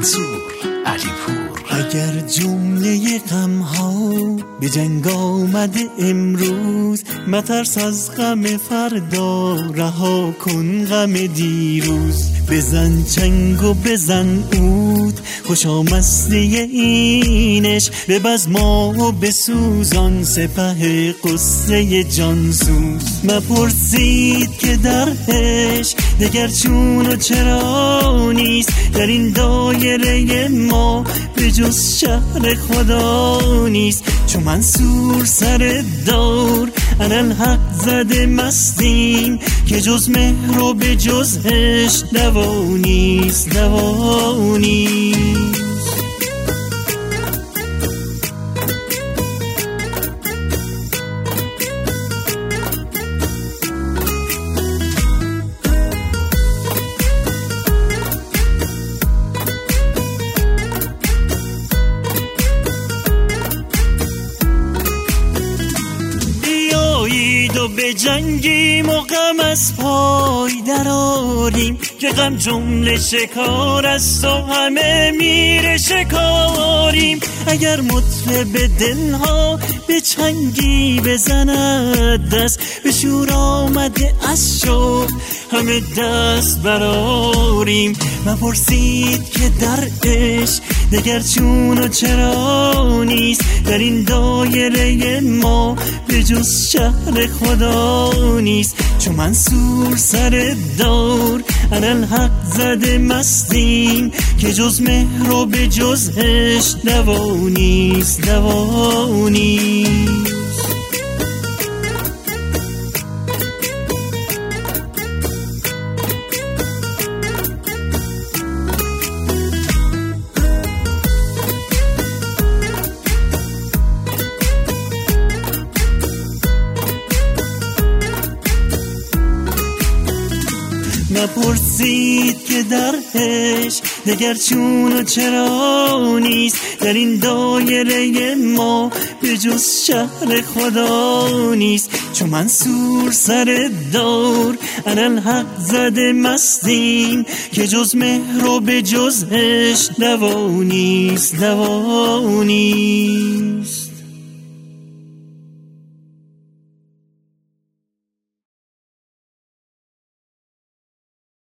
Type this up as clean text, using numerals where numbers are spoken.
منصور علیپور. اگر جمله غم ها به جنگ آمده امروز، مترس از غم فردا، رها کن غم دیروز. بزن چنگ و بزن عود، خوشا مستی اینش، ببز ما و بسوزان سپه قصه جانسوز. مپرسید که درش دگر چون و چرا نیست، در این دایره ما به جز شهر خدا نیست. چون منصور سر دار انالحق زده مستیم، که جز مهر و به جز عشق دوا نیست، دوا نیست. و به جنگیم و غم از پای دراریم، که غم جمله شکار است و همه میره شکاریم. اگر مطرب دلها به چنگی بزند دست، به شور آمده از شوق همه دست براریم. مپرسید که در عشق دگر چون و چرا نیست، در این دایره ما به جز شهر خدا نیست. چون منصور سر دار انالحق زده مستیم، که جز مهر و به جز عشق دوا نیست، دوا نیست. نپرسید که در عشق دگر چون و چرا نیست، در این دایره ما به جز شهر خدا نیست. چون منصور سر دار انالحق زده مستیم، که جز مهر و به جز عشق دوا نیست، دوا نیست.